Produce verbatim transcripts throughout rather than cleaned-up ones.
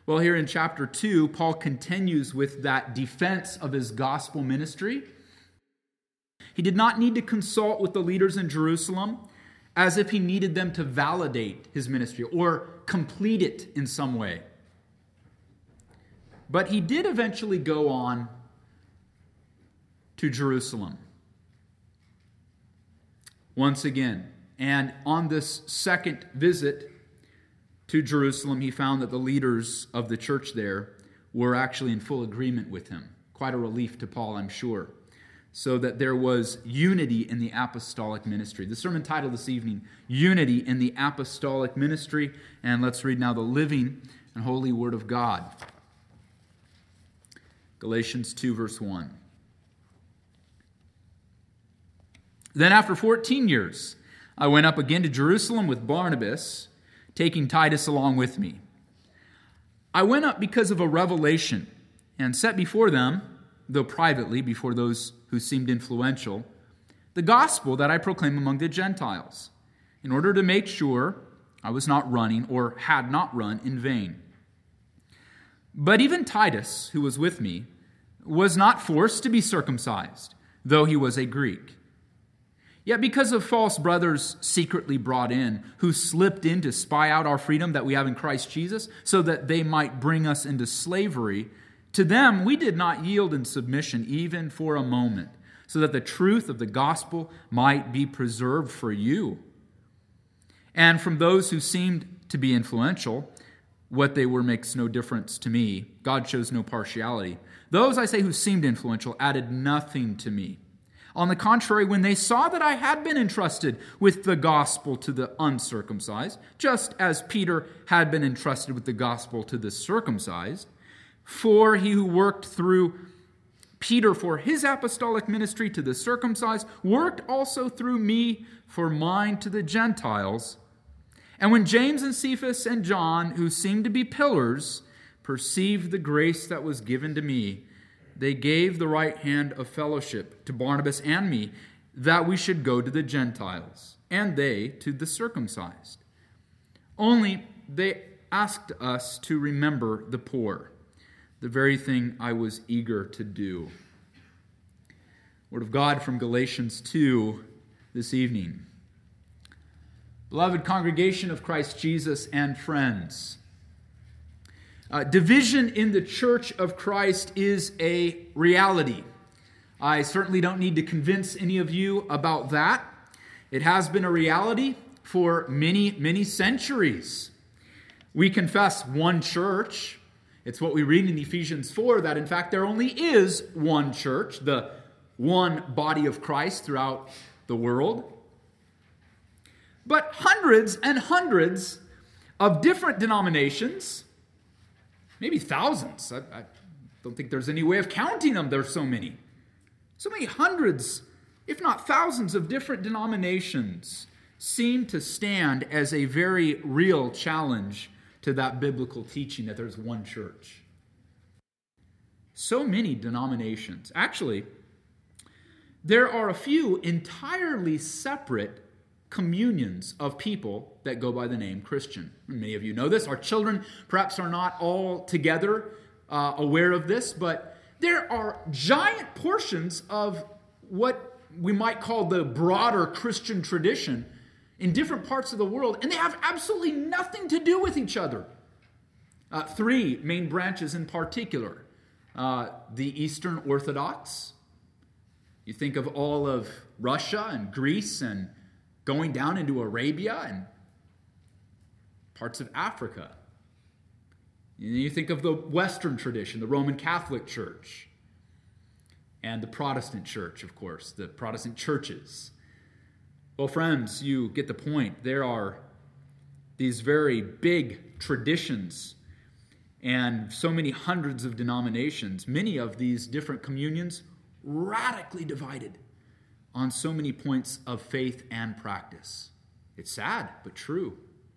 Well, here in chapter two, Paul continues with that defense of his gospel ministry. He did not need to consult with the leaders in Jerusalem as if he needed them to validate his ministry or complete it in some way. But he did eventually go on to Jerusalem once again. And on this second visit to Jerusalem, he found that the leaders of the church there were actually in full agreement with him. Quite a relief to Paul, I'm sure. So that there was unity in the apostolic ministry. The sermon title this evening, Unity in the Apostolic Ministry. And let's read now the living and holy Word of God. Galatians two, verse one. Then after fourteen years, I went up again to Jerusalem with Barnabas, taking Titus along with me. I went up because of a revelation and set before them, though privately before those who seemed influential, the gospel that I proclaim among the Gentiles, in order to make sure I was not running or had not run in vain. But even Titus, who was with me, was not forced to be circumcised, though he was a Greek. Yet because of false brothers secretly brought in, who slipped in to spy out our freedom that we have in Christ Jesus, so that they might bring us into slavery, to them we did not yield in submission even for a moment, so that the truth of the gospel might be preserved for you. And from those who seemed to be influential, what they were makes no difference to me. God shows no partiality. Those, I say, who seemed influential added nothing to me. On the contrary, when they saw that I had been entrusted with the gospel to the uncircumcised, just as Peter had been entrusted with the gospel to the circumcised, for he who worked through Peter for his apostolic ministry to the circumcised, worked also through me for mine to the Gentiles. And when James and Cephas and John, who seemed to be pillars, perceived the grace that was given to me, they gave the right hand of fellowship to Barnabas and me, that we should go to the Gentiles, and they to the circumcised. Only they asked us to remember the poor, the very thing I was eager to do. Word of God from Galatians two this evening. Beloved congregation of Christ Jesus and friends, Uh, division in the church of Christ is a reality. I certainly don't need to convince any of you about that. It has been a reality for many, many centuries. We confess one church. It's what we read in Ephesians four, that in fact there only is one church, the one body of Christ throughout the world. But hundreds and hundreds of different denominations, maybe thousands. I, I don't think there's any way of counting them. There's so many. So many hundreds, if not thousands, of different denominations seem to stand as a very real challenge to that biblical teaching that there's one church. So many denominations. Actually, there are a few entirely separate communions of people that go by the name Christian. Many of you know this. Our children perhaps are not all together uh, aware of this, but there are giant portions of what we might call the broader Christian tradition in different parts of the world, and they have absolutely nothing to do with each other. Uh, three main branches in particular. Uh, the Eastern Orthodox. You think of all of Russia and Greece and going down into Arabia and parts of Africa. You think of the Western tradition, the Roman Catholic Church, and the Protestant Church, of course, the Protestant churches. Well, friends, you get the point. There are these very big traditions and so many hundreds of denominations, many of these different communions radically divided on so many points of faith and practice. It's sad, but true.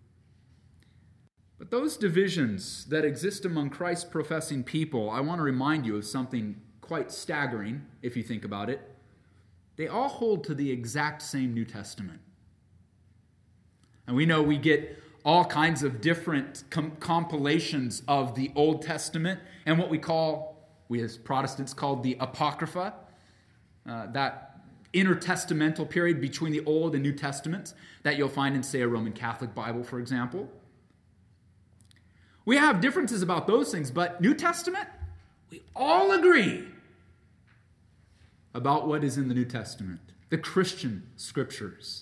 But those divisions that exist among Christ-professing people, I want to remind you of something quite staggering, if you think about it. They all hold to the exact same New Testament. And we know we get all kinds of different com- compilations of the Old Testament and what we call, we as Protestants called the Apocrypha, uh, that intertestamental period between the Old and New Testaments that you'll find in, say, a Roman Catholic Bible, for example. We have differences about those things, but New Testament, we all agree about what is in the New Testament, the Christian scriptures.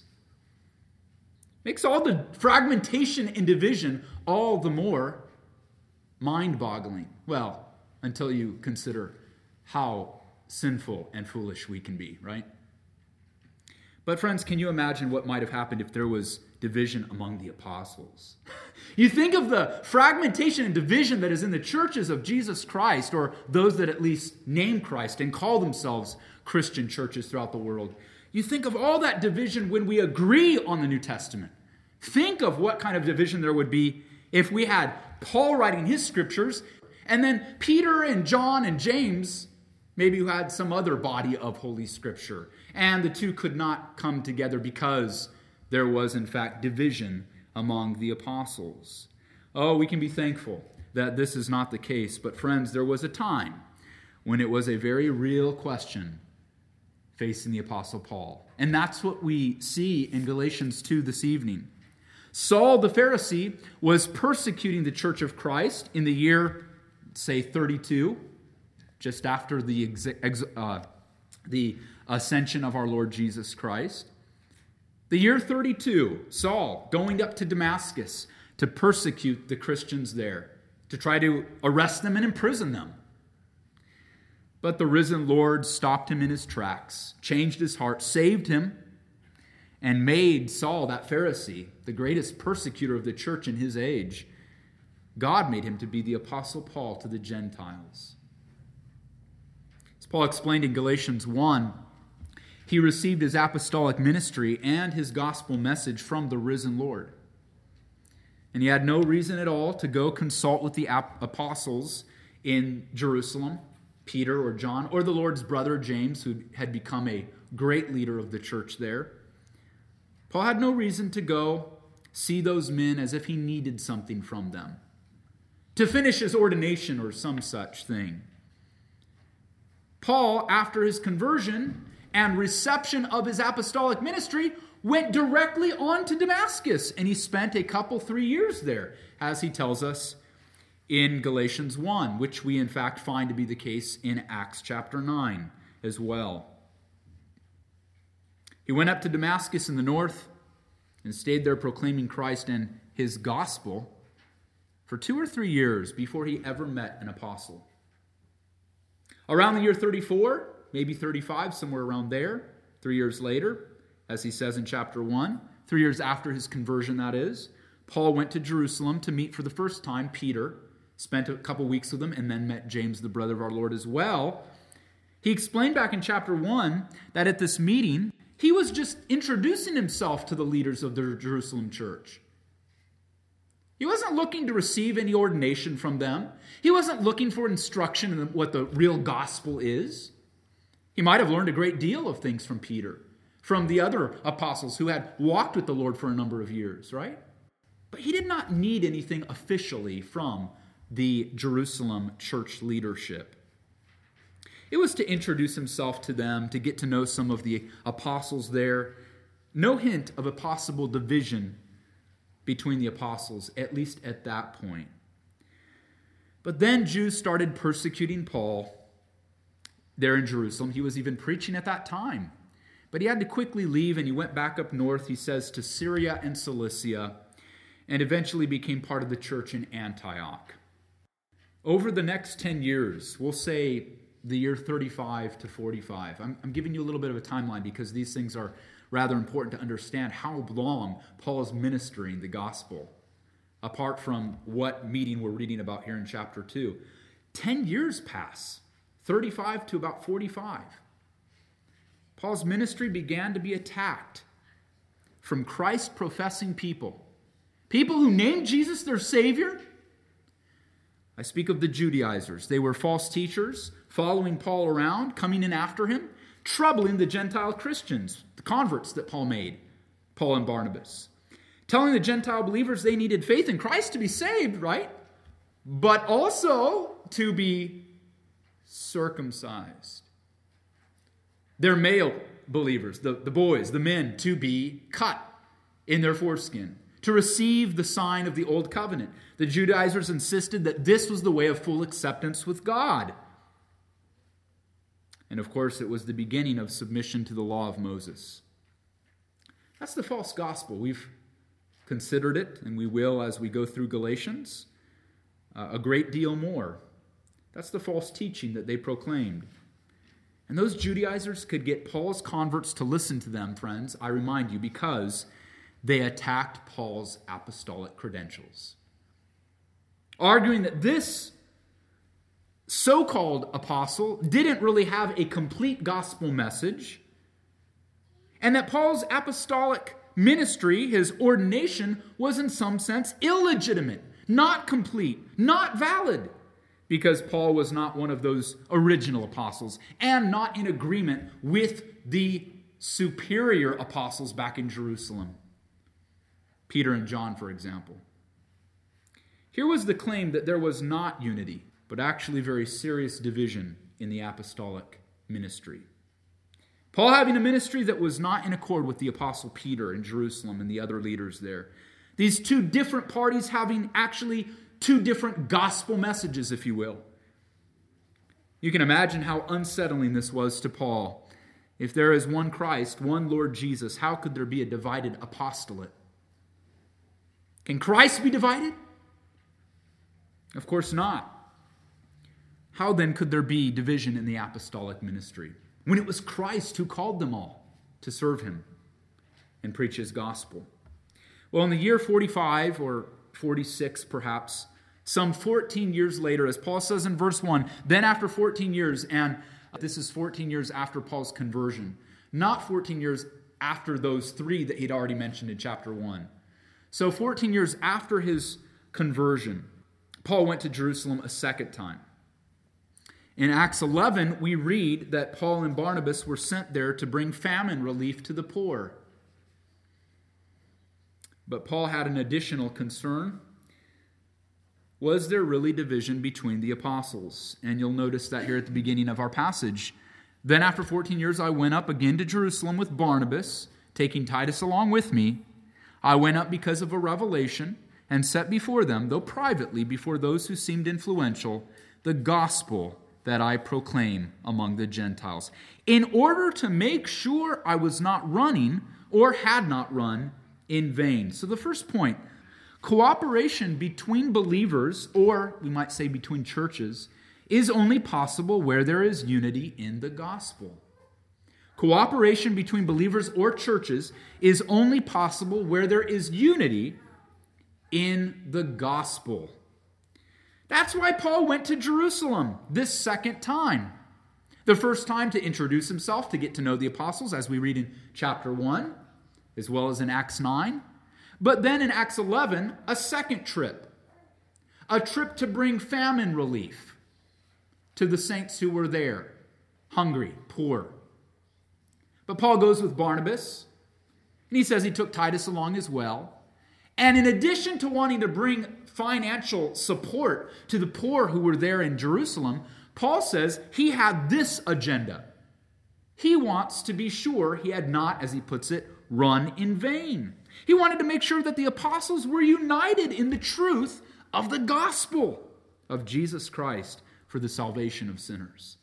Makes all the fragmentation and division all the more mind-boggling. Well, until you consider how sinful and foolish we can be, right? But friends, can you imagine what might have happened if there was division among the apostles? You think of the fragmentation and division that is in the churches of Jesus Christ, or those that at least name Christ and call themselves Christian churches throughout the world. You think of all that division when we agree on the New Testament. Think of what kind of division there would be if we had Paul writing his scriptures, and then Peter and John and James, maybe who had some other body of Holy Scripture, and the two could not come together because there was, in fact, division among the apostles. Oh, we can be thankful that this is not the case. But friends, there was a time when it was a very real question facing the Apostle Paul. And that's what we see in Galatians two this evening. Saul the Pharisee was persecuting the church of Christ in the year, say, thirty-two, just after the, ex- ex- uh, the ascension of our Lord Jesus Christ. The year thirty-two, Saul going up to Damascus to persecute the Christians there, to try to arrest them and imprison them. But the risen Lord stopped him in his tracks, changed his heart, saved him, and made Saul, that Pharisee, the greatest persecutor of the church in his age. God made him to be the Apostle Paul to the Gentiles. As Paul explained in Galatians one, he received his apostolic ministry and his gospel message from the risen Lord. And he had no reason at all to go consult with the apostles in Jerusalem, Peter or John, or the Lord's brother James, who had become a great leader of the church there. Paul had no reason to go see those men as if he needed something from them, to finish his ordination or some such thing. Paul, after his conversion and reception of his apostolic ministry, went directly on to Damascus, and he spent a couple, three years there, as he tells us in Galatians one, which we in fact find to be the case in Acts chapter nine as well. He went up to Damascus in the north and stayed there proclaiming Christ and his gospel for two or three years before he ever met an apostle. Around the year thirty-four, maybe thirty-five, somewhere around there, three years later, as he says in chapter one, three years after his conversion, that is, Paul went to Jerusalem to meet for the first time Peter, spent a couple weeks with him, and then met James, the brother of our Lord, as well. He explained back in chapter one that at this meeting, he was just introducing himself to the leaders of the Jerusalem church. He wasn't looking to receive any ordination from them. He wasn't looking for instruction in what the real gospel is. He might have learned a great deal of things from Peter, from the other apostles who had walked with the Lord for a number of years, right? But he did not need anything officially from the Jerusalem church leadership. It was to introduce himself to them, to get to know some of the apostles there. No hint of a possible division between the apostles, at least at that point. But then Jews started persecuting Paul there in Jerusalem. He was even preaching at that time. But he had to quickly leave, and he went back up north, he says, to Syria and Cilicia, and eventually became part of the church in Antioch. Over the next ten years, we'll say the year thirty-five to forty-five. I'm, I'm giving you a little bit of a timeline because these things are rather important to understand how long Paul is ministering the gospel, apart from what meeting we're reading about here in chapter two. Ten years pass, thirty-five to about forty-five. Paul's ministry began to be attacked from Christ-professing people. People who named Jesus their Savior. I speak of the Judaizers. They were false teachers, following Paul around, coming in after him, troubling the Gentile Christians, the converts that Paul made, Paul and Barnabas. telling the Gentile believers they needed faith in Christ to be saved, right? But also to be circumcised. Their male believers, the, the boys, the men, to be cut in their foreskin, to receive the sign of the old covenant. The Judaizers insisted that this was the way of full acceptance with God. And of course, it was the beginning of submission to the law of Moses. That's the false gospel. We've considered it, and we will as we go through Galatians, uh, a great deal more. That's the false teaching that they proclaimed. And those Judaizers could get Paul's converts to listen to them, friends, I remind you, because they attacked Paul's apostolic credentials, arguing that this so-called apostle didn't really have a complete gospel message, and that Paul's apostolic ministry, his ordination, was in some sense illegitimate, not complete, not valid, because Paul was not one of those original apostles and not in agreement with the superior apostles back in Jerusalem. Peter and John, for example. Here was the claim that there was not unity, but actually very serious division in the apostolic ministry. Paul having a ministry that was not in accord with the apostle Peter in Jerusalem and the other leaders there. These two different parties having actually two different gospel messages, if you will. You can imagine how unsettling this was to Paul. If there is one Christ, one Lord Jesus, how could there be a divided apostolate? Can Christ be divided? Of course not. How then could there be division in the apostolic ministry when it was Christ who called them all to serve him and preach his gospel? Well, in the year forty-five or forty-six perhaps, some fourteen years later, as Paul says in verse one, then after fourteen years, and this is fourteen years after Paul's conversion, not fourteen years after those three that he'd already mentioned in chapter one. So fourteen years after his conversion, Paul went to Jerusalem a second time. In Acts eleven, we read that Paul and Barnabas were sent there to bring famine relief to the poor. But Paul had an additional concern. Was there really division between the apostles? And you'll notice that here at the beginning of our passage. Then after fourteen years, I went up again to Jerusalem with Barnabas, taking Titus along with me. I went up because of a revelation and set before them, though privately before those who seemed influential, the gospel that I proclaim among the Gentiles, in order to make sure I was not running or had not run in vain. So the first point, cooperation between believers, or we might say between churches, is only possible where there is unity in the gospel. Cooperation between believers or churches is only possible where there is unity in the gospel. That's why Paul went to Jerusalem this second time. The first time to introduce himself, to get to know the apostles, as we read in chapter one, as well as in Acts nine. But then in Acts eleven, a second trip. A trip to bring famine relief to the saints who were there, hungry, poor. But Paul goes with Barnabas, and he says he took Titus along as well. And in addition to wanting to bring financial support to the poor who were there in Jerusalem, Paul says he had this agenda. He wants to be sure he had not, as he puts it, run in vain. He wanted to make sure that the apostles were united in the truth of the gospel of Jesus Christ for the salvation of sinners,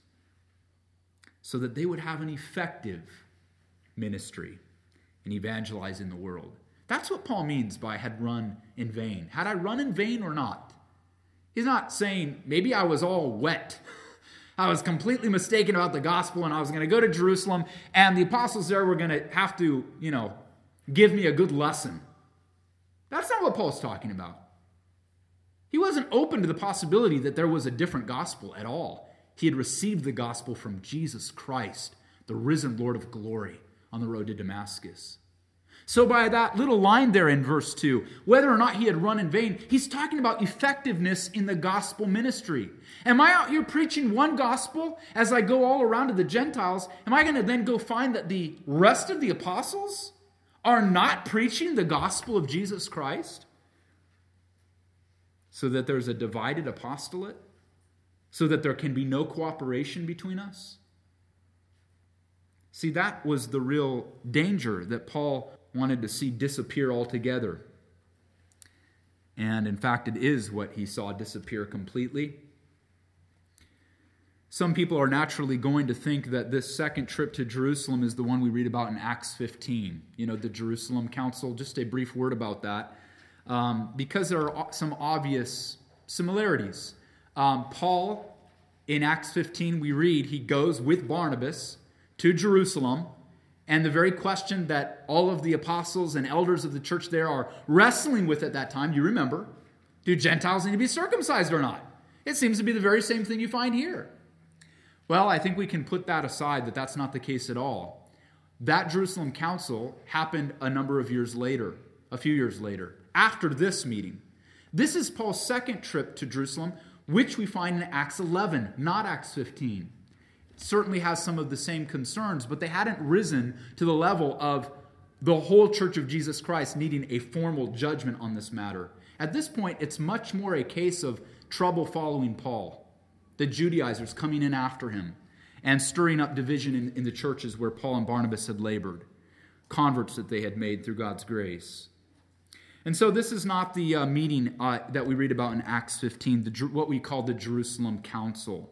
so that they would have an effective ministry in evangelizing the world. That's what Paul means by had run in vain. Had I run in vain or not? He's not saying, maybe I was all wet. I was completely mistaken about the gospel and I was going to go to Jerusalem and the apostles there were going to have to, you know, give me a good lesson. That's not what Paul's talking about. He wasn't open to the possibility that there was a different gospel at all. He had received the gospel from Jesus Christ, the risen Lord of glory, on the road to Damascus. So by that little line there in verse two, whether or not he had run in vain, he's talking about effectiveness in the gospel ministry. Am I out here preaching one gospel as I go all around to the Gentiles? Am I going to then go find that the rest of the apostles are not preaching the gospel of Jesus Christ so that there's a divided apostolate, so that there can be no cooperation between us? See, that was the real danger that Paul wanted to see disappear altogether. And in fact, it is what he saw disappear completely. Some people are naturally going to think that this second trip to Jerusalem is the one we read about in Acts fifteen. You know, the Jerusalem Council. Just a brief word about that. Um, because there are some obvious similarities. Um, Paul, in Acts fifteen, we read, he goes with Barnabas to Jerusalem, and the very question that all of the apostles and elders of the church there are wrestling with at that time, you remember, do Gentiles need to be circumcised or not? It seems to be the very same thing you find here. Well, I think we can put that aside, that that's not the case at all. That Jerusalem Council happened a number of years later, a few years later, after this meeting. This is Paul's second trip to Jerusalem, which we find in Acts eleven, not Acts fifteen. It certainly has some of the same concerns, but they hadn't risen to the level of the whole Church of Jesus Christ needing a formal judgment on this matter. At this point, it's much more a case of trouble following Paul. The Judaizers coming in after him and stirring up division in, in the churches where Paul and Barnabas had labored, converts that they had made through God's grace. And so this is not the uh, meeting uh, that we read about in Acts fifteen, the, what we call the Jerusalem Council.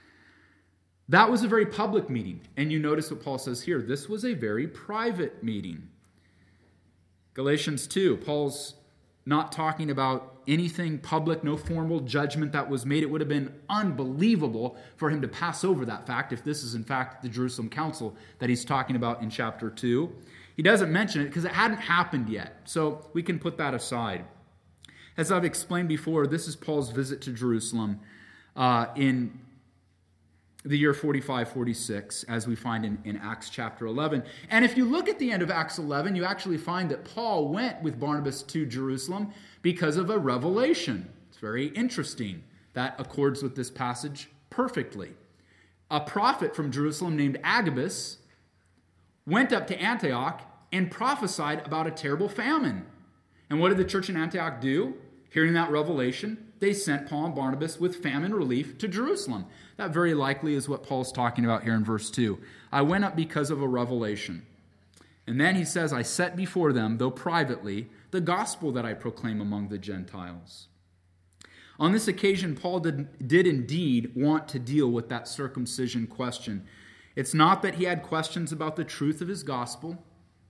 That was a very public meeting. And you notice what Paul says here. This was a very private meeting. Galatians two, Paul's not talking about anything public, no formal judgment that was made. It would have been unbelievable for him to pass over that fact if this is in fact the Jerusalem Council that he's talking about in chapter two. He doesn't mention it because it hadn't happened yet, so we can put that aside. As I've explained before, this is Paul's visit to Jerusalem uh, in the year forty-five forty-six, as we find in, in Acts chapter eleven. And if you look at the end of Acts eleven, you actually find that Paul went with Barnabas to Jerusalem because of a revelation. It's very interesting. That accords with this passage perfectly. A prophet from Jerusalem named Agabus went up to Antioch and prophesied about a terrible famine. And what did the church in Antioch do? Hearing that revelation, they sent Paul and Barnabas with famine relief to Jerusalem. That very likely is what Paul's talking about here in verse two. I went up because of a revelation. And then he says, I set before them, though privately, the gospel that I proclaim among the Gentiles. On this occasion, Paul did, did indeed want to deal with that circumcision question. It's not that he had questions about the truth of his gospel.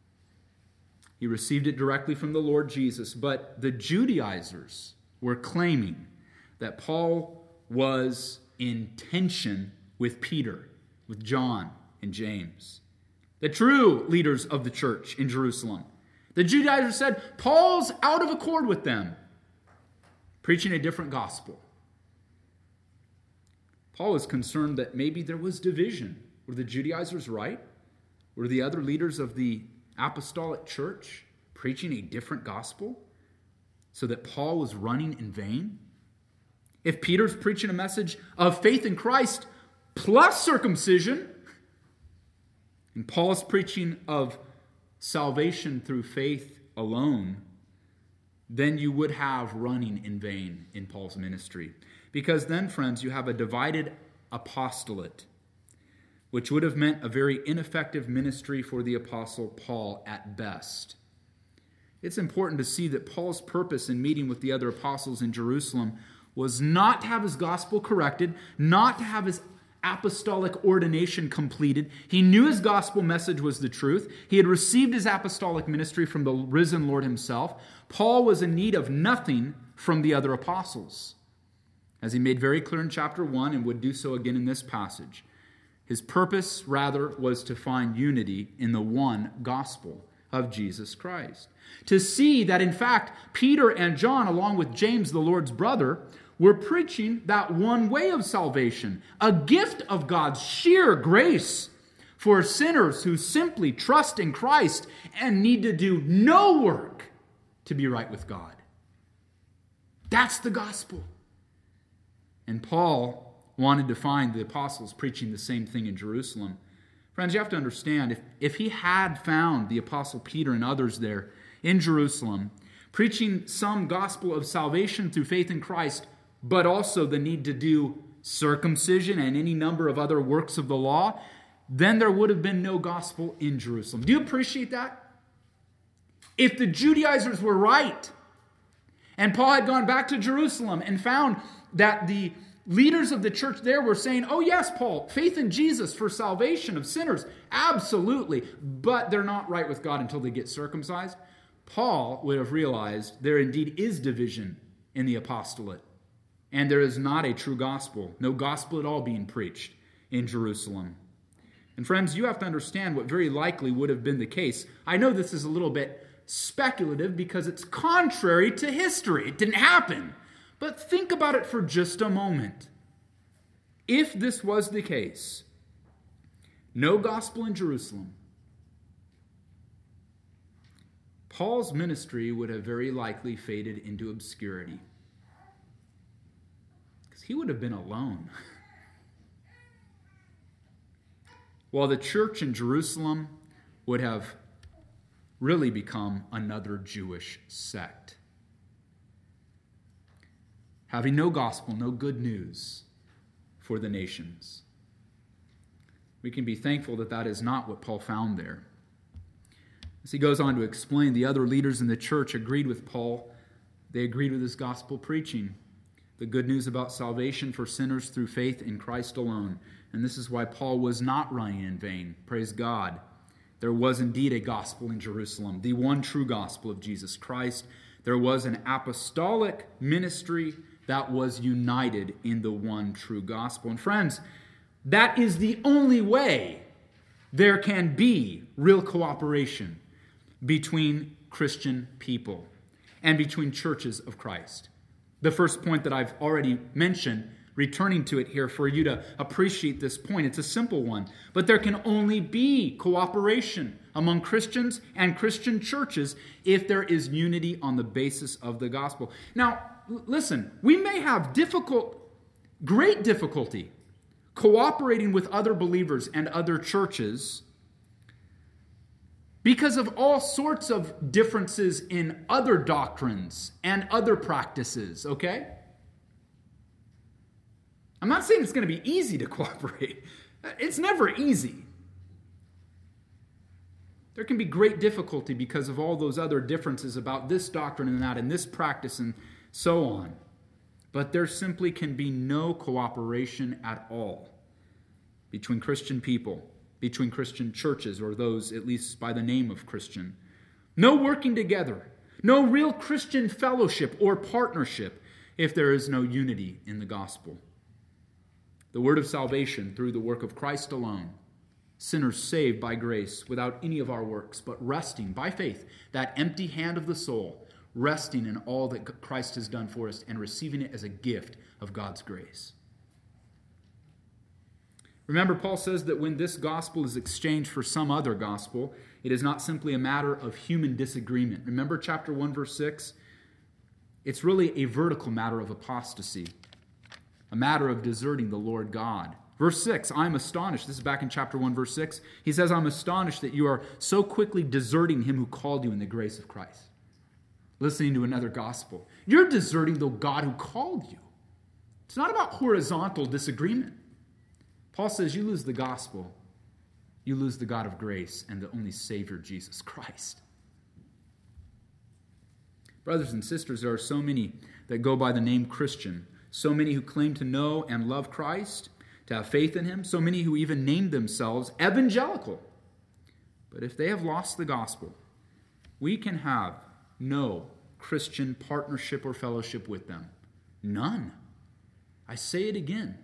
He received it directly from the Lord Jesus. But the Judaizers were claiming that Paul was in tension with Peter, with John, and James, the true leaders of the church in Jerusalem. The Judaizers said, Paul's out of accord with them, preaching a different gospel. Paul was concerned that maybe there was division. Were the Judaizers right? Were the other leaders of the apostolic church preaching a different gospel so that Paul was running in vain? If Peter's preaching a message of faith in Christ plus circumcision, and Paul is preaching of salvation through faith alone, then you would have running in vain in Paul's ministry. Because then, friends, you have a divided apostolate, which would have meant a very ineffective ministry for the apostle Paul at best. It's important to see that Paul's purpose in meeting with the other apostles in Jerusalem was not to have his gospel corrected, not to have his apostolic ordination completed. He knew his gospel message was the truth. He had received his apostolic ministry from the risen Lord himself. Paul was in need of nothing from the other apostles, as he made very clear in chapter one and would do so again in this passage. His purpose, rather, was to find unity in the one gospel of Jesus Christ. To see that, in fact, Peter and John, along with James, the Lord's brother, were preaching that one way of salvation, a gift of God's sheer grace for sinners who simply trust in Christ and need to do no work to be right with God. That's the gospel. And Paul wanted to find the apostles preaching the same thing in Jerusalem Friends, you have to understand, if, if he had found the Apostle Peter and others there in Jerusalem, preaching some gospel of salvation through faith in Christ, but also the need to do circumcision and any number of other works of the law, then there would have been no gospel in Jerusalem. Do you appreciate that? If the Judaizers were right, and Paul had gone back to Jerusalem and found that the leaders of the church there were saying, oh yes, Paul, faith in Jesus for salvation of sinners, absolutely, but they're not right with God until they get circumcised, Paul would have realized there indeed is division in the apostolate, and there is not a true gospel, no gospel at all being preached in Jerusalem. And friends, you have to understand what very likely would have been the case. I know this is a little bit speculative because it's contrary to history. It didn't happen. But think about it for just a moment. If this was the case, no gospel in Jerusalem, Paul's ministry would have very likely faded into obscurity. Because he would have been alone. While the church in Jerusalem would have really become another Jewish sect. Having no gospel, no good news for the nations. We can be thankful that that is not what Paul found there. As he goes on to explain, the other leaders in the church agreed with Paul. They agreed with his gospel preaching, the good news about salvation for sinners through faith in Christ alone. And this is why Paul was not running in vain. Praise God. There was indeed a gospel in Jerusalem, the one true gospel of Jesus Christ. There was an apostolic ministry that was united in the one true gospel. And friends, that is the only way there can be real cooperation between Christian people and between churches of Christ. The first point that I've already mentioned, returning to it here for you to appreciate this point, it's a simple one. But there can only be cooperation among Christians and Christian churches if there is unity on the basis of the gospel. Now, listen, we may have difficult, great difficulty cooperating with other believers and other churches because of all sorts of differences in other doctrines and other practices, okay? I'm not saying it's going to be easy to cooperate. It's never easy. There can be great difficulty because of all those other differences about this doctrine and that and this practice and so on. But there simply can be no cooperation at all between Christian people, between Christian churches, or those at least by the name of Christian. No working together, no real Christian fellowship or partnership if there is no unity in the gospel. The word of salvation through the work of Christ alone. Sinners saved by grace without any of our works, but resting by faith, that empty hand of the soul, resting in all that Christ has done for us and receiving it as a gift of God's grace. Remember, Paul says that when this gospel is exchanged for some other gospel, it is not simply a matter of human disagreement. Remember chapter one, verse six? It's really a vertical matter of apostasy, a matter of deserting the Lord God. Verse six, I'm astonished. This is back in chapter one, verse six. He says, I'm astonished that you are so quickly deserting him who called you in the grace of Christ. Listening to another gospel. You're deserting the God who called you. It's not about horizontal disagreement. Paul says you lose the gospel, you lose the God of grace and the only Savior, Jesus Christ. Brothers and sisters, there are so many that go by the name Christian, so many who claim to know and love Christ, to have faith in him, so many who even name themselves evangelical. But if they have lost the gospel, we can have no Christian partnership or fellowship with them. None. I say it again.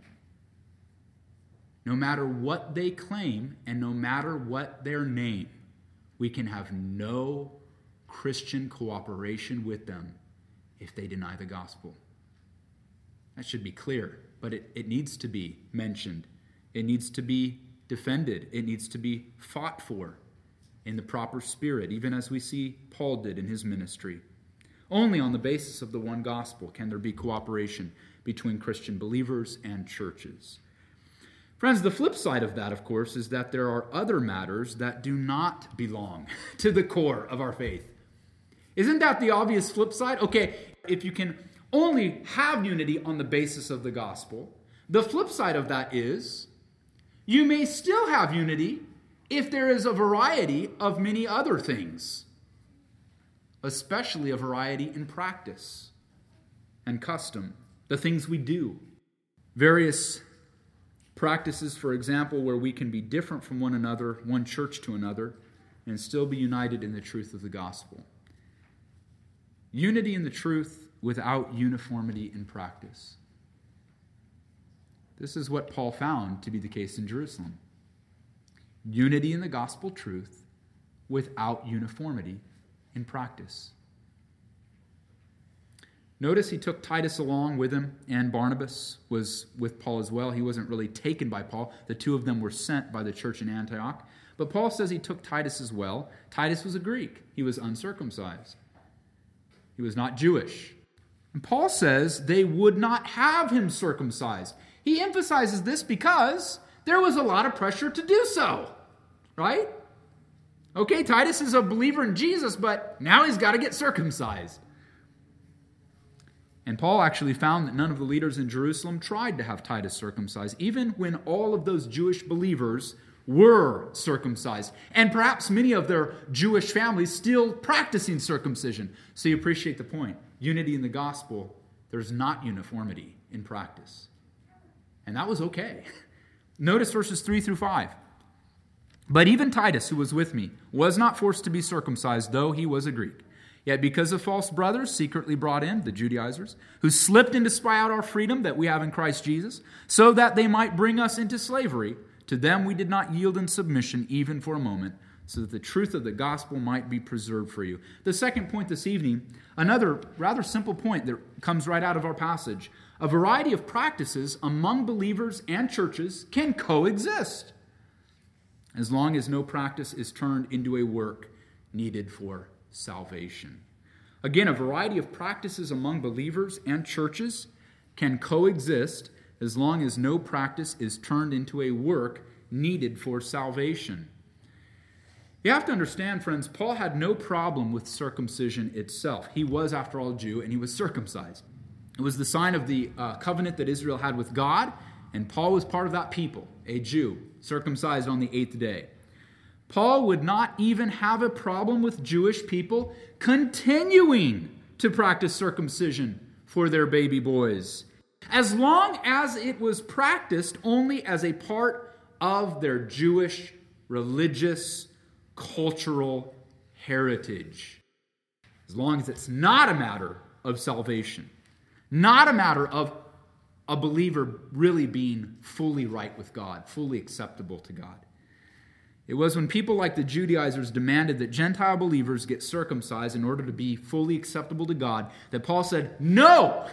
No matter what they claim and no matter what their name, we can have no Christian cooperation with them if they deny the gospel. That should be clear, but it, it needs to be mentioned. It needs to be defended. It needs to be fought for in the proper spirit, even as we see Paul did in his ministry. Only on the basis of the one gospel can there be cooperation between Christian believers and churches. Friends, the flip side of that, of course, is that there are other matters that do not belong to the core of our faith. Isn't that the obvious flip side? Okay, if you can only have unity on the basis of the gospel, the flip side of that is you may still have unity if there is a variety of many other things, especially a variety in practice and custom, the things we do. Various practices, for example, where we can be different from one another, one church to another, and still be united in the truth of the gospel. Unity in the truth without uniformity in practice. This is what Paul found to be the case in Jerusalem. Unity in the gospel truth without uniformity in practice. Notice he took Titus along with him, and Barnabas was with Paul as well. He wasn't really taken by Paul. The two of them were sent by the church in Antioch. But Paul says he took Titus as well. Titus was a Greek. He was uncircumcised. He was not Jewish. And Paul says they would not have him circumcised. He emphasizes this because there was a lot of pressure to do so, right? Okay, Titus is a believer in Jesus, but now he's got to get circumcised. And Paul actually found that none of the leaders in Jerusalem tried to have Titus circumcised, even when all of those Jewish believers were circumcised, and perhaps many of their Jewish families still practicing circumcision. So you appreciate the point. Unity in the gospel, there's not uniformity in practice. And that was okay. Notice verses three through five. But even Titus, who was with me, was not forced to be circumcised, though he was a Greek. Yet because of false brothers secretly brought in, the Judaizers, who slipped in to spy out our freedom that we have in Christ Jesus, so that they might bring us into slavery, to them we did not yield in submission even for a moment, so that the truth of the gospel might be preserved for you. The second point this evening, another rather simple point that comes right out of our passage. A variety of practices among believers and churches can coexist, as long as no practice is turned into a work needed for salvation. Again, a variety of practices among believers and churches can coexist as long as no practice is turned into a work needed for salvation. You have to understand, friends, Paul had no problem with circumcision itself. He was, after all, a Jew, and he was circumcised. It was the sign of the uh, covenant that Israel had with God, and Paul was part of that people, a Jew, circumcised on the eighth day. Paul would not even have a problem with Jewish people continuing to practice circumcision for their baby boys, as long as it was practiced only as a part of their Jewish religious cultural heritage. As long as it's not a matter of salvation, not a matter of a believer really being fully right with God, fully acceptable to God. It was when people like the Judaizers demanded that Gentile believers get circumcised in order to be fully acceptable to God that Paul said, no,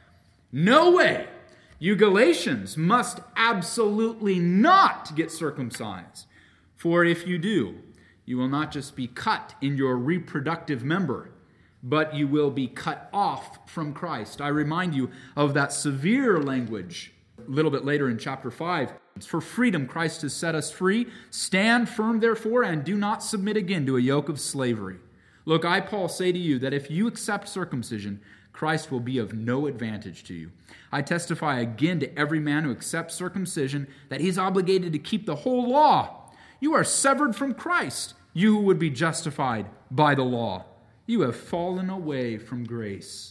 no way. You Galatians must absolutely not get circumcised. For if you do, you will not just be cut in your reproductive member, but you will be cut off from Christ. I remind you of that severe language a little bit later in chapter five. For freedom Christ has set us free. Stand firm, therefore, and do not submit again to a yoke of slavery. Look, I, Paul, say to you that if you accept circumcision, Christ will be of no advantage to you. I testify again to every man who accepts circumcision that he's obligated to keep the whole law. You are severed from Christ, you who would be justified by the law. You have fallen away from grace.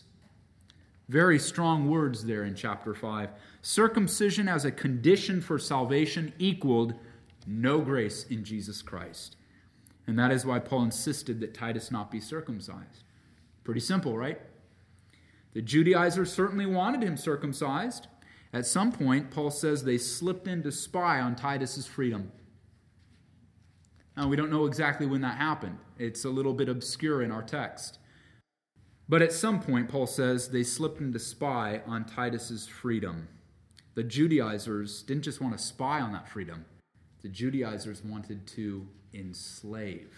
Very strong words there in chapter five. Circumcision as a condition for salvation equaled no grace in Jesus Christ. And that is why Paul insisted that Titus not be circumcised. Pretty simple, right? The Judaizers certainly wanted him circumcised. At some point, Paul says they slipped in to spy on Titus's freedom. Now, we don't know exactly when that happened. It's a little bit obscure in our text. But at some point, Paul says, they slipped in to spy on Titus's freedom. The Judaizers didn't just want to spy on that freedom. The Judaizers wanted to enslave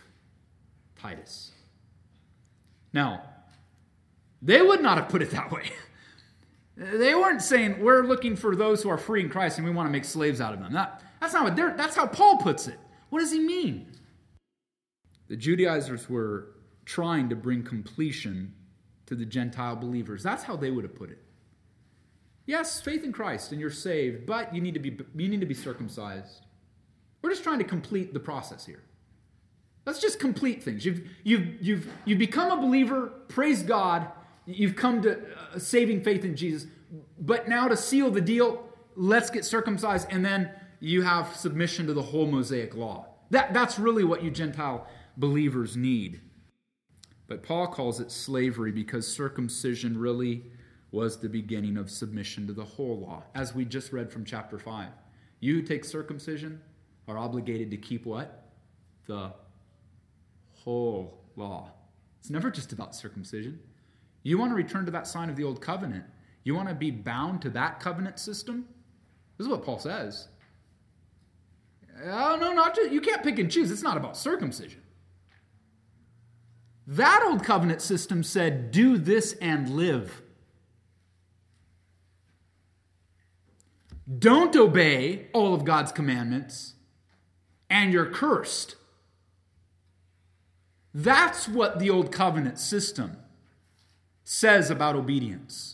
Titus. Now, they would not have put it that way. They weren't saying, we're looking for those who are free in Christ and we want to make slaves out of them. That, that's not what they're, that's how Paul puts it. What does he mean? The Judaizers were trying to bring completion to the Gentile believers. That's how they would have put it. Yes, faith in Christ and you're saved, but you need to be, you need to be circumcised. We're just trying to complete the process here. Let's just complete things. You've, you've, you've, you've become a believer, praise God. You've come to uh, saving faith in Jesus. But now to seal the deal, let's get circumcised, and then you have submission to the whole Mosaic law. That, that's really what you Gentile believers need. But Paul calls it slavery because circumcision really was the beginning of submission to the whole law, as we just read from chapter five. You who take circumcision are obligated to keep what? The whole law. It's never just about circumcision. You want to return to that sign of the old covenant. You want to be bound to that covenant system? This is what Paul says. Oh, no, not just, you can't pick and choose. It's not about circumcision. That old covenant system said, do this and live. Don't obey all of God's commandments, and you're cursed. That's what the old covenant system says about obedience.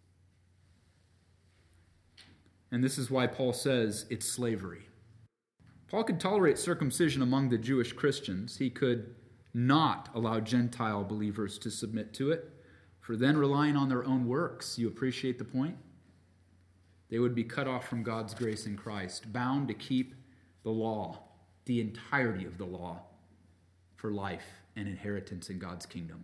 And this is why Paul says it's slavery. Paul could tolerate circumcision among the Jewish Christians. He could not allow Gentile believers to submit to it, for then relying on their own works. You appreciate the point? They would be cut off from God's grace in Christ, bound to keep the law, the entirety of the law, for life and inheritance in God's kingdom.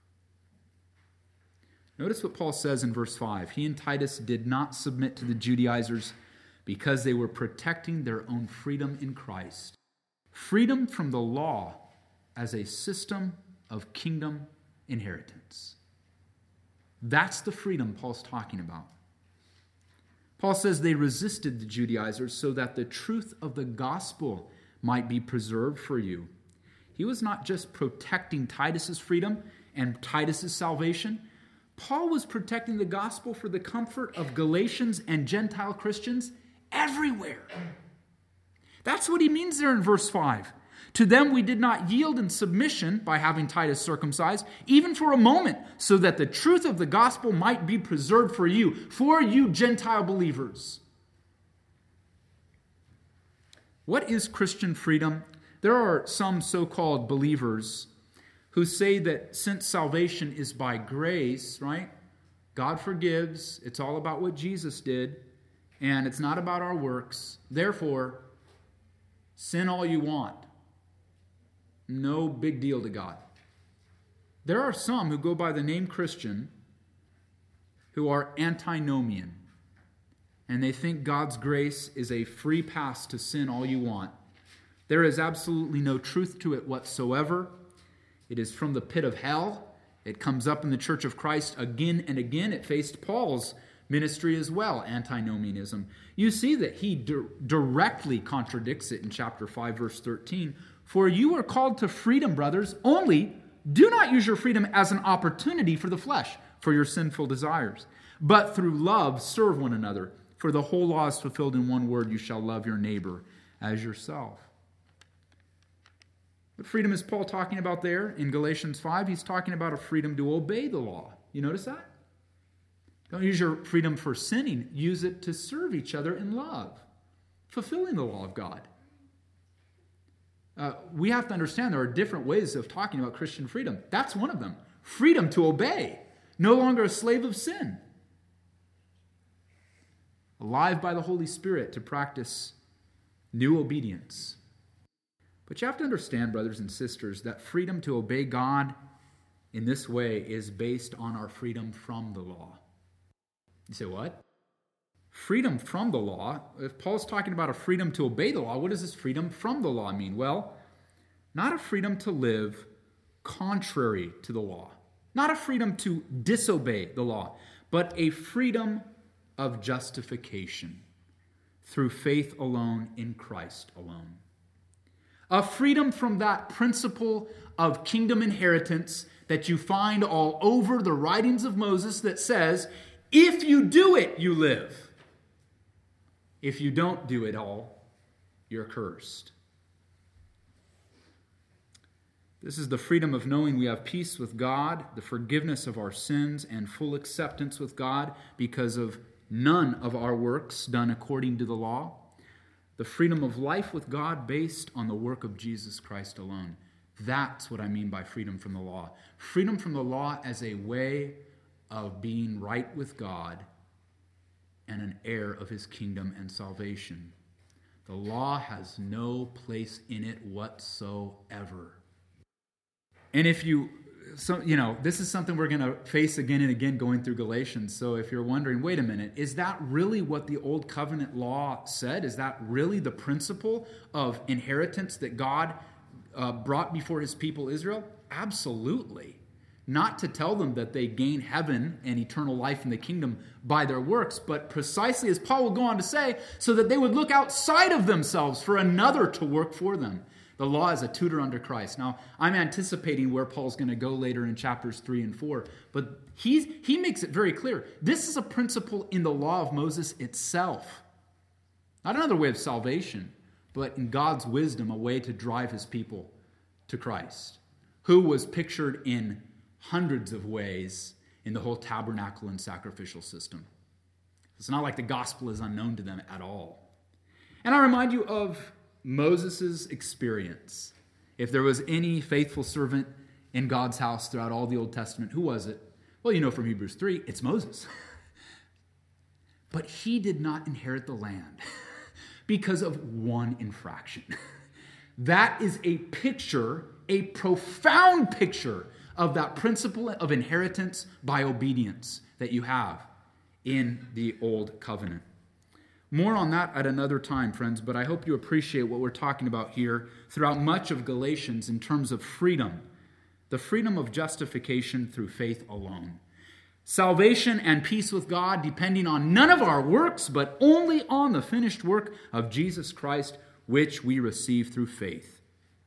Notice what Paul says in verse five. He and Titus did not submit to the Judaizers because they were protecting their own freedom in Christ. Freedom from the law as a system of kingdom inheritance. That's the freedom Paul's talking about. Paul says they resisted the Judaizers so that the truth of the gospel might be preserved for you. He was not just protecting Titus's freedom and Titus's salvation. Paul was protecting the gospel for the comfort of Galatians and Gentile Christians everywhere. That's what he means there in verse five. To them we did not yield in submission by having Titus circumcised, even for a moment, so that the truth of the gospel might be preserved for you, for you Gentile believers. What is Christian freedom? There are some so-called believers who say that since salvation is by grace, right? God forgives. It's all about what Jesus did, and it's not about our works. Therefore, sin all you want. No big deal to God. There are some who go by the name Christian who are antinomian, and they think God's grace is a free pass to sin all you want. There is absolutely no truth to it whatsoever. It is from the pit of hell. It comes up in the Church of Christ again and again. It faced Paul's ministry as well, antinomianism. You see that he di- directly contradicts it in chapter five, verse thirteen. For you are called to freedom, brothers, only do not use your freedom as an opportunity for the flesh, for your sinful desires, but through love serve one another. For the whole law is fulfilled in one word, you shall love your neighbor as yourself. What freedom is Paul talking about there in Galatians five? He's talking about a freedom to obey the law. You notice that? Don't use your freedom for sinning. Use it to serve each other in love, fulfilling the law of God. Uh, we have to understand there are different ways of talking about Christian freedom. That's one of them. Freedom to obey. No longer a slave of sin. Alive by the Holy Spirit to practice new obedience. But you have to understand, brothers and sisters, that freedom to obey God in this way is based on our freedom from the law. You say, what? Freedom from the law? If Paul's talking about a freedom to obey the law, what does this freedom from the law mean? Well, not a freedom to live contrary to the law. Not a freedom to disobey the law, but a freedom of justification through faith alone in Christ alone. A freedom from that principle of kingdom inheritance that you find all over the writings of Moses that says, If you do it, you live. If you don't do it all, you're cursed. This is the freedom of knowing we have peace with God, the forgiveness of our sins, and full acceptance with God because of none of our works done according to the law. The freedom of life with God based on the work of Jesus Christ alone. That's what I mean by freedom from the law. Freedom from the law as a way of being right with God and an heir of his kingdom and salvation. The law has no place in it whatsoever. And if you, so, you know, this is something we're going to face again and again going through Galatians. So if you're wondering, wait a minute, is that really what the Old Covenant law said? Is that really the principle of inheritance that God uh, brought before his people Israel? Absolutely. Not to tell them that they gain heaven and eternal life in the kingdom by their works, but precisely as Paul will go on to say, so that they would look outside of themselves for another to work for them. The law is a tutor under Christ. Now, I'm anticipating where Paul's going to go later in chapters three and four, but he's, he makes it very clear. This is a principle in the law of Moses itself. Not another way of salvation, but in God's wisdom, a way to drive his people to Christ, who was pictured in hundreds of ways in the whole tabernacle and sacrificial system. It's not like the gospel is unknown to them at all. And I remind you of Moses' experience. If there was any faithful servant in God's house throughout all the Old Testament, who was it? Well, you know from Hebrews three, it's Moses. But he did not inherit the land because of one infraction. That is a picture, a profound picture of that principle of inheritance by obedience that you have in the Old Covenant. More on that at another time, friends, but I hope you appreciate what we're talking about here throughout much of Galatians in terms of freedom, the freedom of justification through faith alone. Salvation and peace with God depending on none of our works, but only on the finished work of Jesus Christ, which we receive through faith.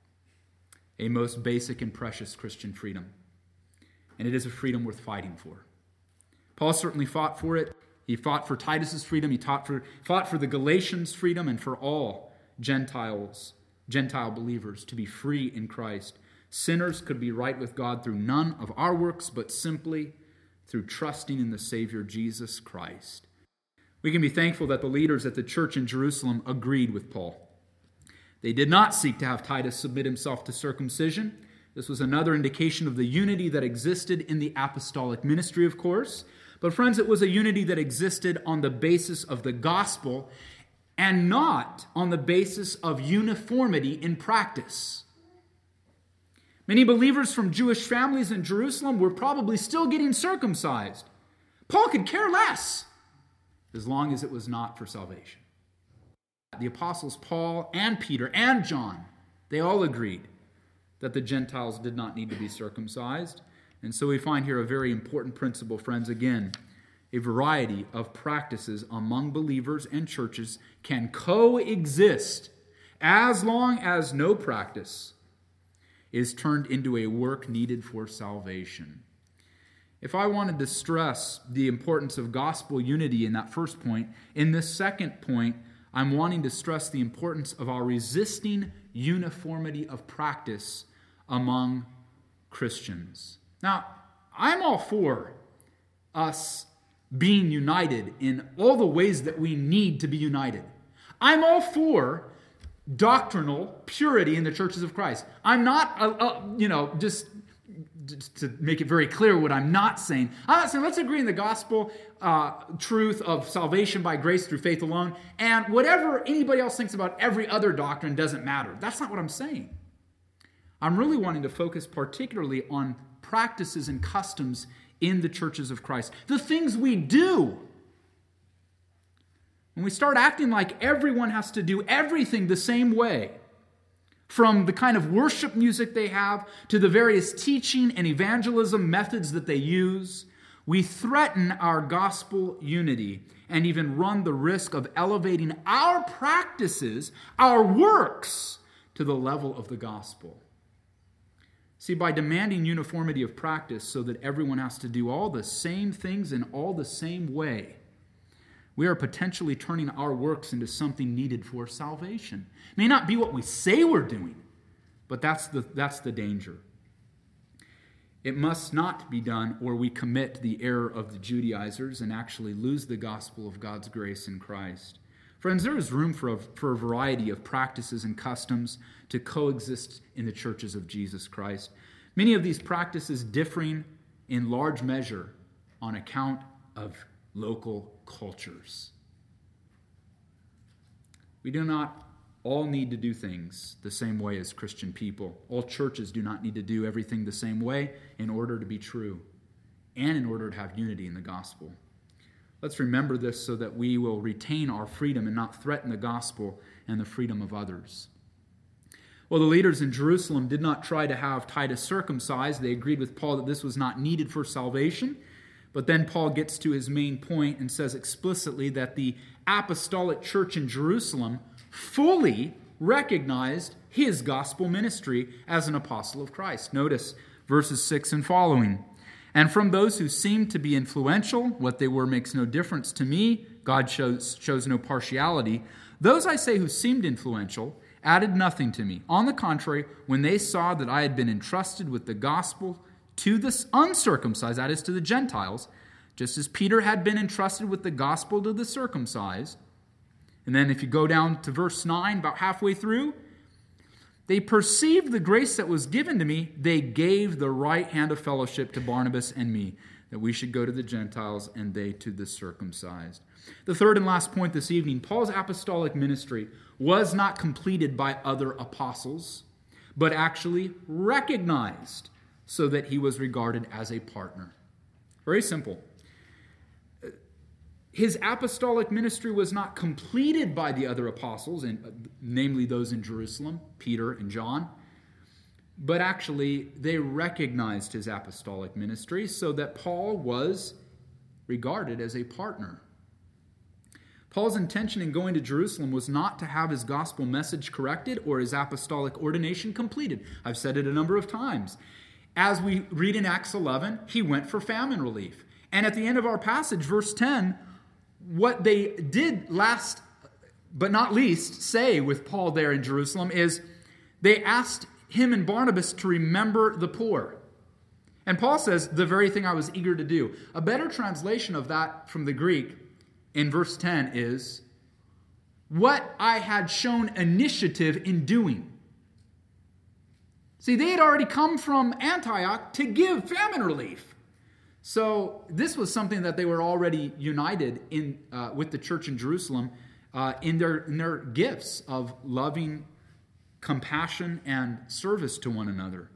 A most basic and precious Christian freedom. And it is a freedom worth fighting for. Paul certainly fought for it. He fought for Titus's freedom. He fought for, fought for the Galatians' freedom and for all Gentiles, Gentile believers to be free in Christ. Sinners could be right with God through none of our works, but simply through trusting in the Savior Jesus Christ. We can be thankful that the leaders at the church in Jerusalem agreed with Paul. They did not seek to have Titus submit himself to circumcision. This was another indication of the unity that existed in the apostolic ministry, of course. But friends, it was a unity that existed on the basis of the gospel and not on the basis of uniformity in practice. Many believers from Jewish families in Jerusalem were probably still getting circumcised. Paul could care less, as long as it was not for salvation. The apostles Paul and Peter and John, they all agreed that the Gentiles did not need to be circumcised. And so we find here a very important principle, friends. Again, a variety of practices among believers and churches can coexist as long as no practice is turned into a work needed for salvation. If I wanted to stress the importance of gospel unity in that first point, in this second point, I'm wanting to stress the importance of our resisting uniformity of practice among Christians. Now, I'm all for us being united in all the ways that we need to be united. I'm all for doctrinal purity in the churches of Christ. I'm not, uh, uh, you know, just, just to make it very clear what I'm not saying. I'm not saying let's agree in the gospel uh, truth of salvation by grace through faith alone, and whatever anybody else thinks about every other doctrine doesn't matter. That's not what I'm saying. I'm really wanting to focus particularly on practices and customs in the churches of Christ. The things we do. When we start acting like everyone has to do everything the same way, from the kind of worship music they have to the various teaching and evangelism methods that they use, we threaten our gospel unity and even run the risk of elevating our practices, our works, to the level of the gospel. See, by demanding uniformity of practice so that everyone has to do all the same things in all the same way, we are potentially turning our works into something needed for salvation. It may not be what we say we're doing, but that's the, that's the danger. It must not be done, or we commit the error of the Judaizers and actually lose the gospel of God's grace in Christ. Friends, there is room for a, for a variety of practices and customs to coexist in the churches of Jesus Christ. Many of these practices differing in large measure on account of local cultures. We do not all need to do things the same way as Christian people. All churches do not need to do everything the same way in order to be true and in order to have unity in the gospel. Let's remember this so that we will retain our freedom and not threaten the gospel and the freedom of others. Well, the leaders in Jerusalem did not try to have Titus circumcised. They agreed with Paul that this was not needed for salvation. But then Paul gets to his main point and says explicitly that the apostolic church in Jerusalem fully recognized his gospel ministry as an apostle of Christ. Notice verses six and following. And from those who seemed to be influential, what they were makes no difference to me. God shows, shows no partiality. Those, I say, who seemed influential added nothing to me. On the contrary, when they saw that I had been entrusted with the gospel to the uncircumcised, that is, to the Gentiles, just as Peter had been entrusted with the gospel to the circumcised. And then if you go down to verse nine, about halfway through, they perceived the grace that was given to me. They gave the right hand of fellowship to Barnabas and me, that we should go to the Gentiles and they to the circumcised. The third and last point this evening, Paul's apostolic ministry was not completed by other apostles, but actually recognized so that he was regarded as a partner. Very simple. His apostolic ministry was not completed by the other apostles, and namely those in Jerusalem, Peter and John, but actually they recognized his apostolic ministry so that Paul was regarded as a partner. Paul's intention in going to Jerusalem was not to have his gospel message corrected or his apostolic ordination completed. I've said it a number of times. As we read in Acts eleven, he went for famine relief. And at the end of our passage, verse ten, what they did last but not least say with Paul there in Jerusalem is they asked him and Barnabas to remember the poor. And Paul says, the very thing I was eager to do. A better translation of that from the Greek in verse ten is, what I had shown initiative in doing. See, they had already come from Antioch to give famine relief. So this was something that they were already united in uh, with the church in Jerusalem uh, in their in their gifts of loving compassion and service to one another.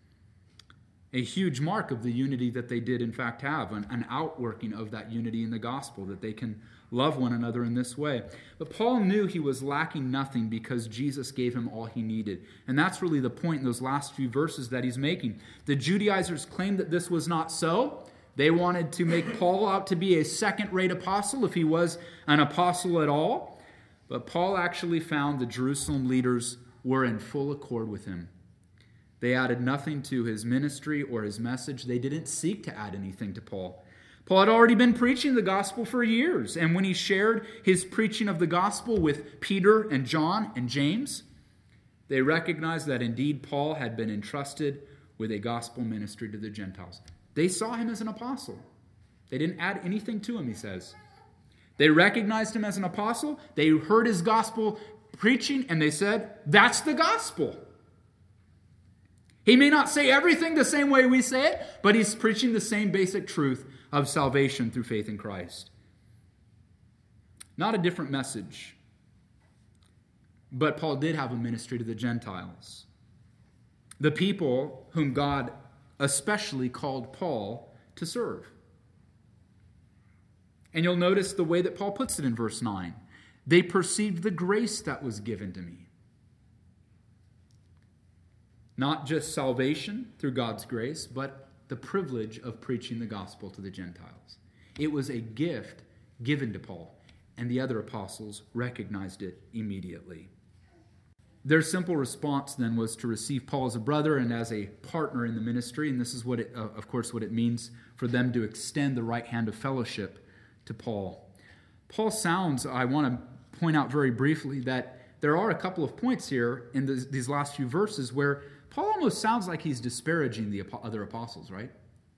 A huge mark of the unity that they did in fact have, an, an outworking of that unity in the gospel, that they can love one another in this way. But Paul knew he was lacking nothing because Jesus gave him all he needed. And that's really the point in those last few verses that he's making. The Judaizers claimed that this was not so. They wanted to make Paul out to be a second-rate apostle if he was an apostle at all. But Paul actually found the Jerusalem leaders were in full accord with him. They added nothing to his ministry or his message. They didn't seek to add anything to Paul. Paul had already been preaching the gospel for years, and when he shared his preaching of the gospel with Peter and John and James, they recognized that indeed Paul had been entrusted with a gospel ministry to the Gentiles. They saw him as an apostle. They didn't add anything to him, he says. They recognized him as an apostle. They heard his gospel preaching, and they said, that's the gospel. He may not say everything the same way we say it, but he's preaching the same basic truth of salvation through faith in Christ. Not a different message. But Paul did have a ministry to the Gentiles, the people whom God especially called Paul to serve. And you'll notice the way that Paul puts it in verse nine. They perceived the grace that was given to me. Not just salvation through God's grace, but the privilege of preaching the gospel to the Gentiles. It was a gift given to Paul, and the other apostles recognized it immediately. Their simple response then was to receive Paul as a brother and as a partner in the ministry, and this is what it, uh, of course, what it means for them to extend the right hand of fellowship to Paul. Paul sounds, I want to point out very briefly that there are a couple of points here in this, these last few verses where Paul almost sounds like he's disparaging the other apostles, right?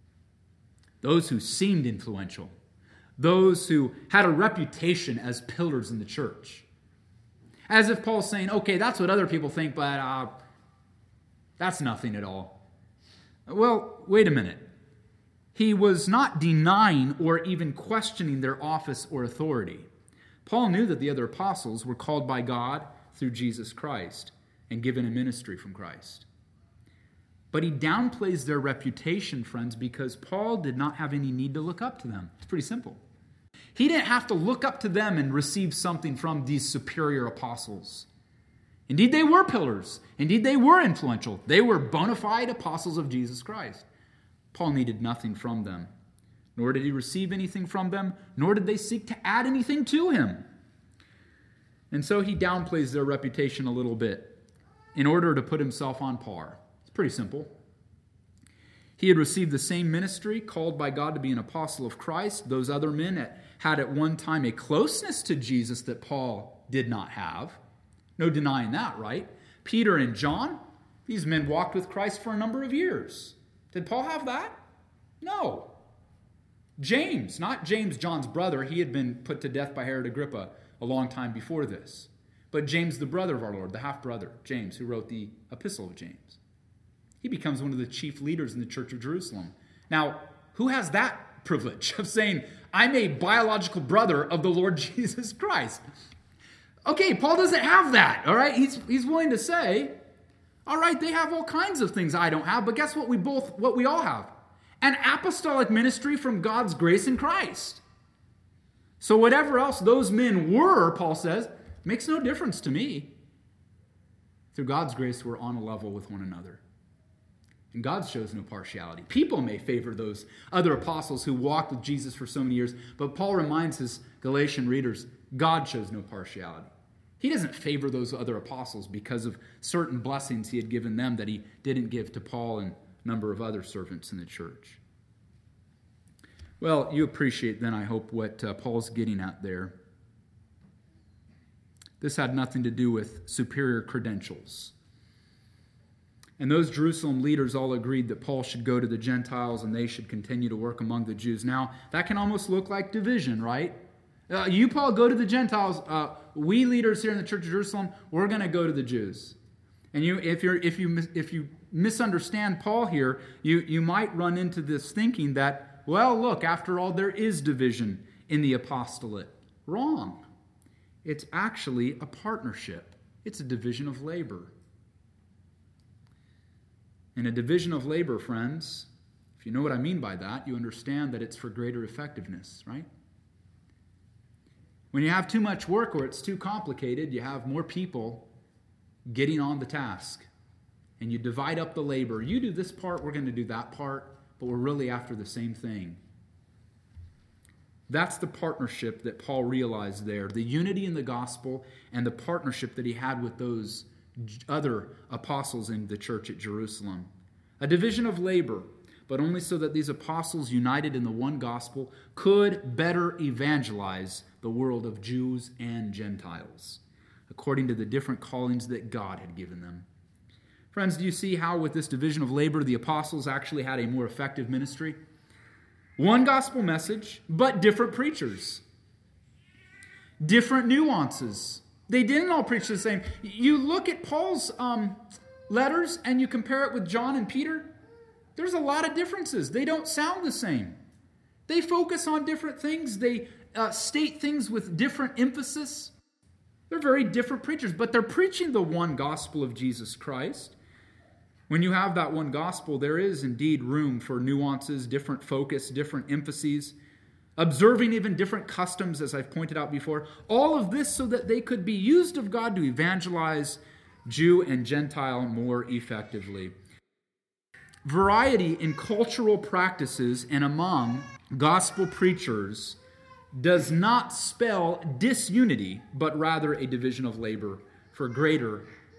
Those who seemed influential, those who had a reputation as pillars in the church. As if Paul's saying, okay, that's what other people think, but uh, that's nothing at all. Well, wait a minute. He was not denying or even questioning their office or authority. Paul knew that the other apostles were called by God through Jesus Christ and given a ministry from Christ. But he downplays their reputation, friends, because Paul did not have any need to look up to them. It's pretty simple. He didn't have to look up to them and receive something from these superior apostles. Indeed, they were pillars. Indeed, they were influential. They were bona fide apostles of Jesus Christ. Paul needed nothing from them, nor did he receive anything from them, nor did they seek to add anything to him. And so he downplays their reputation a little bit in order to put himself on par. It's pretty simple. He had received the same ministry, called by God to be an apostle of Christ. Those other men had at one time a closeness to Jesus that Paul did not have. No denying that, right? Peter and John, these men walked with Christ for a number of years. Did Paul have that? No. James, not James, John's brother. He had been put to death by Herod Agrippa a long time before this. But James, the brother of our Lord, the half-brother, James, who wrote the Epistle of James. He becomes one of the chief leaders in the Church of Jerusalem. Now, who has that privilege of saying, I'm a biological brother of the Lord Jesus Christ? Okay, Paul doesn't have that, all right? He's, he's willing to say, all right, they have all kinds of things I don't have, but guess what we both, what we all have? An apostolic ministry from God's grace in Christ. So whatever else those men were, Paul says, makes no difference to me. Through God's grace, we're on a level with one another. And God shows no partiality. People may favor those other apostles who walked with Jesus for so many years, but Paul reminds his Galatian readers, God shows no partiality. He doesn't favor those other apostles because of certain blessings he had given them that he didn't give to Paul and a number of other servants in the church. Well, you appreciate then, I hope, what uh, Paul's getting at there. This had nothing to do with superior credentials. And those Jerusalem leaders all agreed that Paul should go to the Gentiles and they should continue to work among the Jews. Now, that can almost look like division, right? Uh, you, Paul, go to the Gentiles. Uh, we leaders here in the Church of Jerusalem, we're going to go to the Jews. And you, if you're, if you, if you misunderstand Paul here, you, you might run into this thinking that, well, look, after all, there is division in the apostolate. Wrong. It's actually a partnership. It's a division of labor. And a division of labor, friends, if you know what I mean by that, you understand that it's for greater effectiveness, right? When you have too much work or it's too complicated, you have more people getting on the task. And you divide up the labor. You do this part, we're going to do that part, but we're really after the same thing. That's the partnership that Paul realized there. The unity in the gospel and the partnership that he had with those other apostles in the church at Jerusalem. A division of labor, but only so that these apostles united in the one gospel could better evangelize the world of Jews and Gentiles, according to the different callings that God had given them. Friends, do you see how with this division of labor the apostles actually had a more effective ministry? One gospel message, but different preachers. Different nuances. They didn't all preach the same. You look at Paul's um, letters and you compare it with John and Peter, there's a lot of differences. They don't sound the same. They focus on different things. They uh, state things with different emphasis. They're very different preachers, but they're preaching the one gospel of Jesus Christ. When you have that one gospel, there is indeed room for nuances, different focus, different emphases. Observing even different customs, as I've pointed out before. All of this so that they could be used of God to evangelize Jew and Gentile more effectively. Variety in cultural practices and among gospel preachers does not spell disunity, but rather a division of labor for greater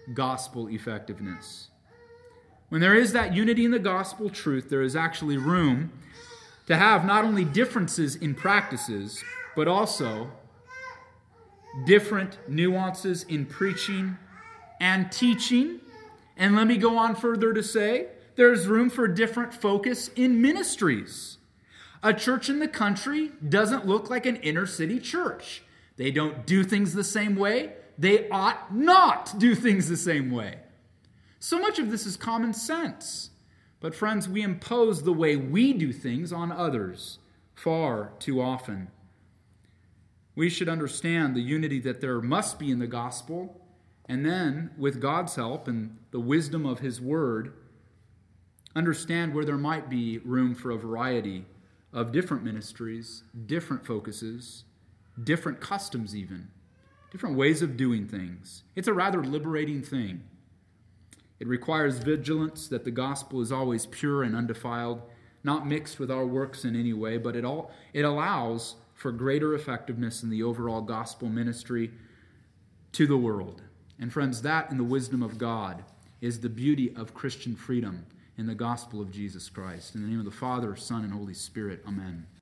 gospel effectiveness. When there is that unity in the gospel truth, there is actually room to have not only differences in practices, but also different nuances in preaching and teaching. And let me go on further to say, there's room for different focus in ministries. A church in the country doesn't look like an inner city church. They don't do things the same way. They ought not do things the same way. So much of this is common sense. But friends, we impose the way we do things on others far too often. We should understand the unity that there must be in the gospel, and then, with God's help and the wisdom of His Word, understand where there might be room for a variety of different ministries, different focuses, different customs even, different ways of doing things. It's a rather liberating thing. It requires vigilance that the gospel is always pure and undefiled, not mixed with our works in any way, but it all it allows for greater effectiveness in the overall gospel ministry to the world. And friends, that in the wisdom of God is the beauty of Christian freedom in the gospel of Jesus Christ. In the name of the Father, Son, and Holy Spirit, amen.